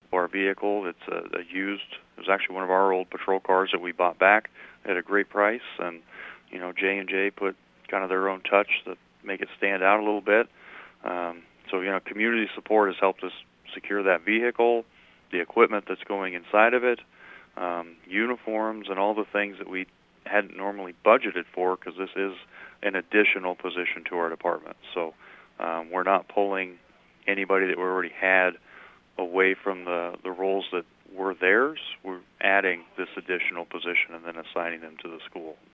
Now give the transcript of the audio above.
our vehicle. It's a used. It was actually one of our old patrol cars that we bought back at a great price, and J&J put kind of their own touch to make it stand out a little bit. So community support has helped us secure that vehicle, the equipment that's going inside of it, uniforms, and all the things that we hadn't normally budgeted for, because this is an additional position to our department. So we're not pulling anybody that we already had away from the roles that were theirs. We're adding this additional position and then assigning them to the school.